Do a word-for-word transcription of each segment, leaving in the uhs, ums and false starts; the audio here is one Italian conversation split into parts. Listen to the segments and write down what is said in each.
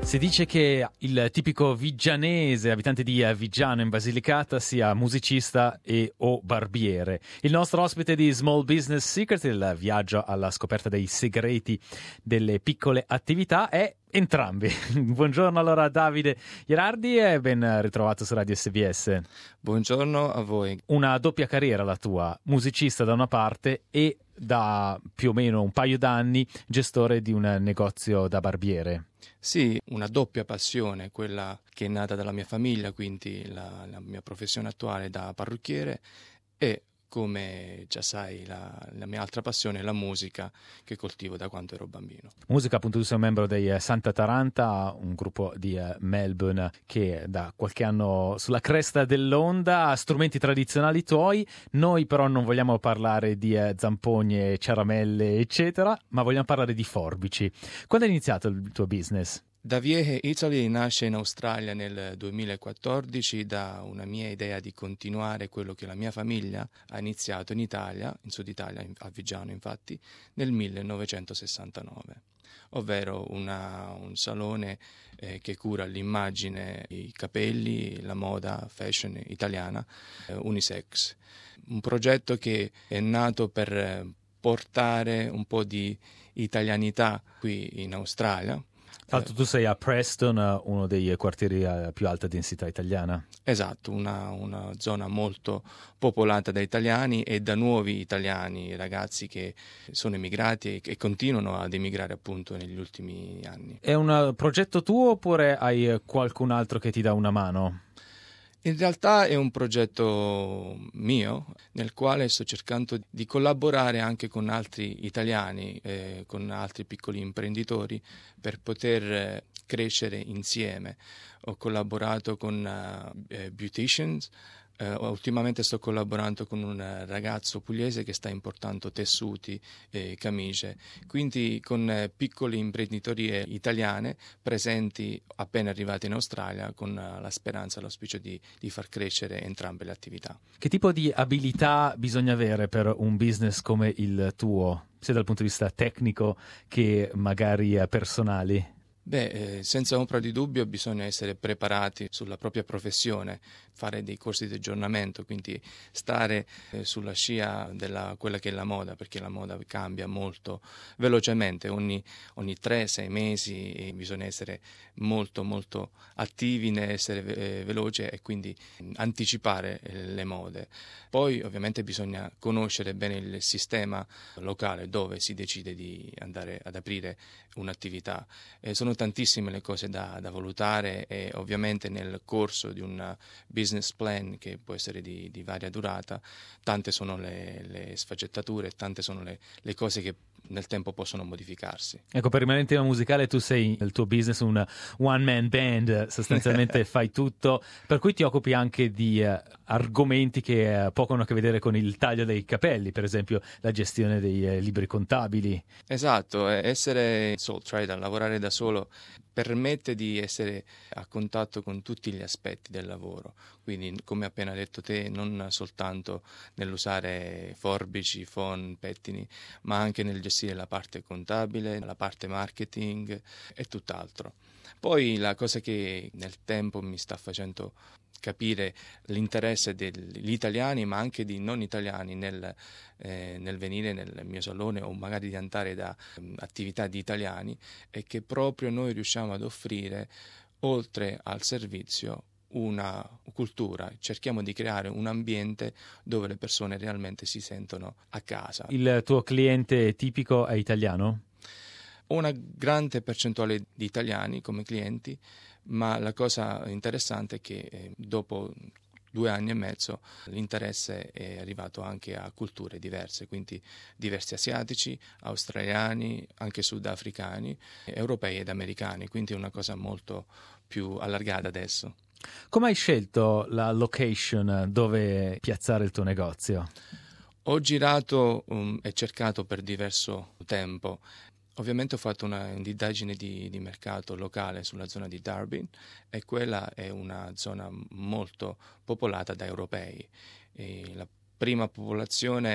Si dice che il tipico vigianese, abitante di Viggiano in Basilicata, sia musicista e o barbiere. Il nostro ospite di Small Business Secret, il viaggio alla scoperta dei segreti delle piccole attività, è entrambi. Buongiorno allora Davide Ierardi e ben ritrovato su Radio S B S. Buongiorno a voi. Una doppia carriera la tua, musicista da una parte e da più o meno un paio d'anni gestore di un negozio da barbiere. Sì, una doppia passione, quella che è nata dalla mia famiglia, quindi la, la mia professione attuale da parrucchiere, e come già sai la, la mia altra passione è la musica che coltivo da quando ero bambino. Musica, appunto, tu sei un membro dei Santa Taranta, un gruppo di Melbourne che da qualche anno sulla cresta dell'onda, strumenti tradizionali tuoi. Noi però non vogliamo parlare di zampogne, ciaramelle eccetera, ma vogliamo parlare di forbici. Quando è iniziato il tuo business? Da Viehe Italy nasce in Australia nel duemilaquattordici da una mia idea di continuare quello che la mia famiglia ha iniziato in Italia, in Sud Italia, a Viggiano infatti, nel millenovecentosessantanove, ovvero una, un salone eh, che cura l'immagine, i capelli, la moda, fashion italiana, eh, unisex. Un progetto che è nato per portare un po' di italianità qui in Australia. Tra l'altro tu sei a Preston, uno dei quartieri a più alta densità italiana. Esatto, una, una zona molto popolata da italiani e da nuovi italiani, ragazzi che sono emigrati e che continuano ad emigrare appunto negli ultimi anni. È un progetto tuo oppure hai qualcun altro che ti dà una mano? In realtà è un progetto mio nel quale sto cercando di collaborare anche con altri italiani, eh, con altri piccoli imprenditori per poter crescere insieme. Ho collaborato con uh, eh, beauticians. Uh, ultimamente sto collaborando con un ragazzo pugliese che sta importando tessuti e camicie, quindi con uh, piccole imprenditorie italiane presenti appena arrivate in Australia con uh, la speranza e l'auspicio di, di far crescere entrambe le attività. Che tipo di abilità bisogna avere per un business come il tuo, sia dal punto di vista tecnico che magari uh, personali? Beh, eh, senza ombra di dubbio bisogna essere preparati sulla propria professione, fare dei corsi di aggiornamento, quindi stare eh, sulla scia della quella che è la moda, perché la moda cambia molto velocemente, ogni, ogni tre sei mesi e bisogna essere molto molto attivi nell'essere eh, veloce e quindi anticipare eh, le mode. Poi ovviamente bisogna conoscere bene il sistema locale dove si decide di andare ad aprire un'attività. Eh, sono tantissime le cose da, da valutare e ovviamente nel corso di un business plan che può essere di, di varia durata, tante sono le, le sfaccettature, tante sono le, le cose che nel tempo possono modificarsi. Ecco, per rimanere in tema musicale, tu sei nel tuo business un one man band, sostanzialmente fai tutto, per cui ti occupi anche di uh, argomenti che uh, poco hanno a che vedere con il taglio dei capelli, per esempio la gestione dei uh, libri contabili. Esatto, essere sole trader, lavorare da solo, permette di essere a contatto con tutti gli aspetti del lavoro, quindi come appena detto te, non soltanto nell'usare forbici, phon, pettini, ma anche nel gestire la parte contabile, la parte marketing e tutt'altro. Poi la cosa che nel tempo mi sta facendo capire l'interesse degli italiani ma anche di non italiani nel, eh, nel venire nel mio salone o magari di andare da um, attività di italiani è che proprio noi riusciamo ad offrire oltre al servizio una cultura, cerchiamo di creare un ambiente dove le persone realmente si sentono a casa. Il tuo cliente tipico è italiano? Ho una grande percentuale di italiani come clienti, ma la cosa interessante è che eh, dopo due anni e mezzo l'interesse è arrivato anche a culture diverse, quindi diversi asiatici, australiani, anche sudafricani, europei ed americani, quindi è una cosa molto più allargata adesso. Come hai scelto la location dove piazzare il tuo negozio? Ho girato um, e cercato per diverso tempo. Ovviamente ho fatto un'indagine di, di mercato locale sulla zona di Darwin e quella è una zona molto popolata da europei. E la prima popolazione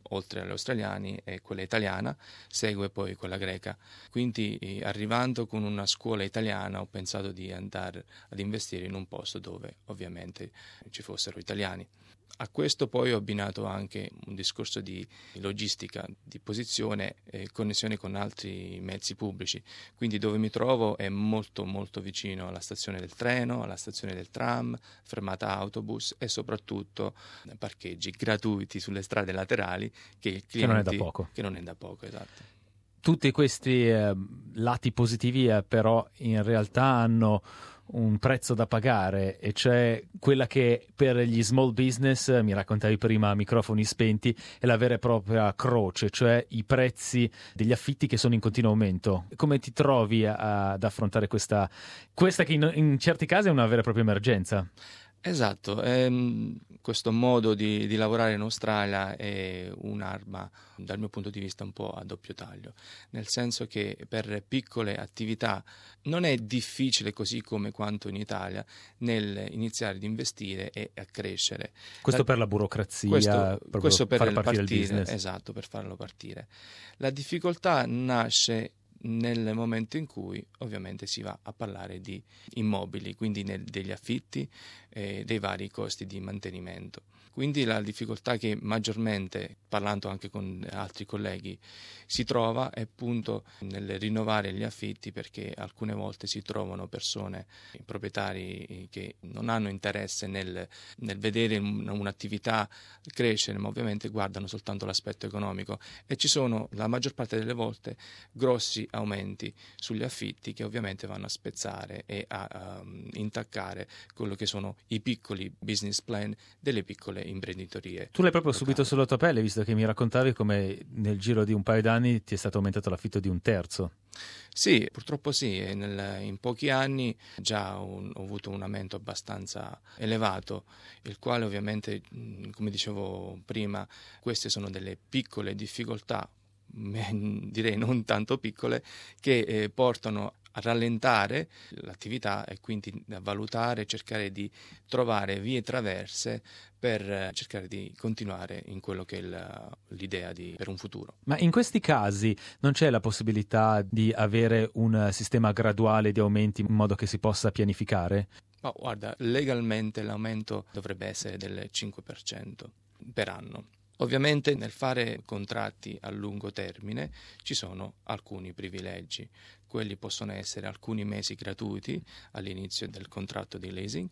oltre agli australiani, è quella italiana, segue poi quella greca. Quindi eh, arrivando con una scuola italiana ho pensato di andare ad investire in un posto dove ovviamente ci fossero italiani. A questo poi ho abbinato anche un discorso di logistica, di posizione e connessione con altri mezzi pubblici. Quindi dove mi trovo è molto molto vicino alla stazione del treno, alla stazione del tram, fermata autobus e soprattutto parcheggi gratuiti sulle strade laterali che il cliente, che non è da poco. Che non è da poco, esatto. Tutti questi eh, lati positivi eh, però in realtà hanno un prezzo da pagare, e cioè quella che per gli small business, mi raccontavi prima a microfoni spenti, è la vera e propria croce, cioè i prezzi degli affitti che sono in continuo aumento. Come ti trovi a, ad affrontare questa, questa che in, in certi casi è una vera e propria emergenza? Esatto, ehm, questo modo di, di lavorare in Australia è un'arma dal mio punto di vista un po' a doppio taglio, nel senso che per piccole attività non è difficile così come quanto in Italia nel iniziare ad investire e a crescere. Questo la, per la burocrazia, questo, questo per far partire, partire, il business. Esatto, per farlo partire. La difficoltà nasce nel momento in cui ovviamente si va a parlare di immobili, quindi nel, degli affitti e dei vari costi di mantenimento. Quindi la difficoltà che maggiormente, parlando anche con altri colleghi, si trova è appunto nel rinnovare gli affitti, perché alcune volte si trovano persone, proprietari che non hanno interesse nel, nel vedere un'attività crescere, ma ovviamente guardano soltanto l'aspetto economico, e ci sono la maggior parte delle volte grossi aumenti sugli affitti che ovviamente vanno a spezzare e a, a intaccare quello che sono i piccoli business plan delle piccole imprenditorie. Tu l'hai proprio locali. subito sulla tua pelle, visto che mi raccontavi come nel giro di un paio d'anni ti è stato aumentato l'affitto di un terzo. Sì, purtroppo sì, nel, in pochi anni già un, ho avuto un aumento abbastanza elevato, il quale ovviamente, come dicevo prima, queste sono delle piccole difficoltà, direi non tanto piccole, che eh, portano a rallentare l'attività e quindi a valutare, cercare di trovare vie traverse per cercare di continuare in quello che è il, l'idea di, per un futuro. Ma in questi casi non c'è la possibilità di avere un sistema graduale di aumenti in modo che si possa pianificare? Ma guarda, legalmente l'aumento dovrebbe essere del cinque per cento per anno. Ovviamente nel fare contratti a lungo termine ci sono alcuni privilegi. Quelli possono essere alcuni mesi gratuiti all'inizio del contratto di leasing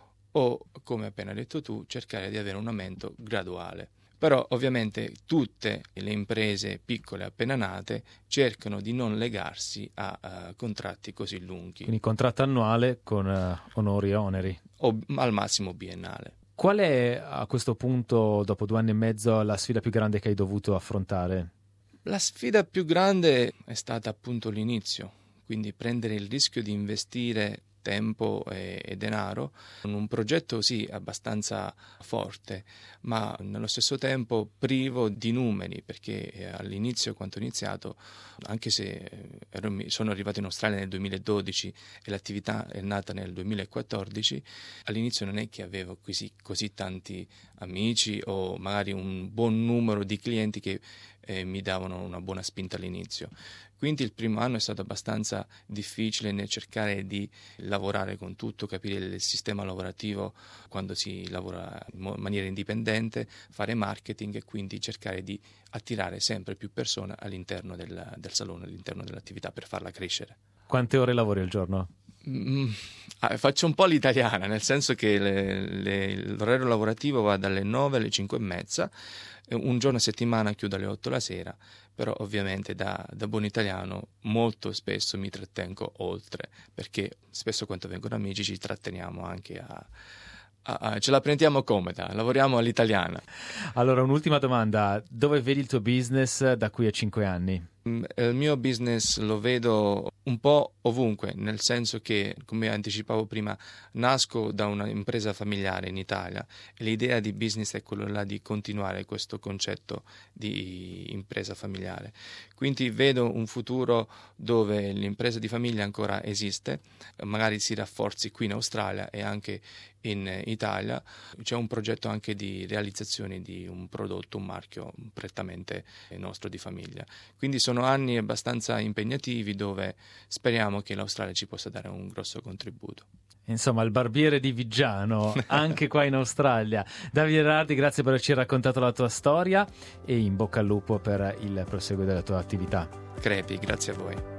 o, come appena detto tu, cercare di avere un aumento graduale. Però ovviamente tutte le imprese piccole appena nate cercano di non legarsi a, a contratti così lunghi. Quindi contratto annuale con uh, onori e oneri. O al massimo biennale. Qual è a questo punto, dopo due anni e mezzo, la sfida più grande che hai dovuto affrontare? La sfida più grande è stata appunto l'inizio, quindi prendere il rischio di investire tempo e, e denaro in un progetto sì abbastanza forte, ma nello stesso tempo privo di numeri, perché all'inizio, quando ho iniziato, anche se ero, sono arrivato in Australia nel duemiladodici e l'attività è nata nel duemilaquattordici, all'inizio non è che avevo così, così tanti amici o magari un buon numero di clienti che eh, mi davano una buona spinta all'inizio. Quindi il primo anno è stato abbastanza difficile nel cercare di lavorare con tutto, capire il sistema lavorativo quando si lavora in maniera indipendente, fare marketing e quindi cercare di attirare sempre più persone all'interno del, del salone, all'interno dell'attività per farla crescere. Quante ore lavori al giorno? Mm, ah, faccio un po' l'italiana, nel senso che le, le, l'orario lavorativo va dalle nove alle cinque e mezza, un giorno a settimana chiudo alle otto la sera, però ovviamente da, da buon italiano molto spesso mi trattengo oltre, perché spesso quando vengono amici ci tratteniamo anche a, a, a ce la prendiamo comoda, lavoriamo all'italiana. Allora, un'ultima domanda: dove vedi il tuo business da qui a cinque anni? Il mio business lo vedo un po' ovunque, nel senso che, come anticipavo prima, nasco da un'impresa familiare in Italia e l'idea di business è quello là di continuare questo concetto di impresa familiare. Quindi vedo un futuro dove l'impresa di famiglia ancora esiste, magari si rafforzi qui in Australia e anche in Italia. C'è un progetto anche di realizzazione di un prodotto, un marchio prettamente nostro di famiglia. Quindi sono anni abbastanza impegnativi dove speriamo che l'Australia ci possa dare un grosso contributo. Insomma, il barbiere di Viggiano, anche qua in Australia. Davide Rardi, grazie per averci raccontato la tua storia e in bocca al lupo per il proseguo della tua attività. Crepi, grazie a voi.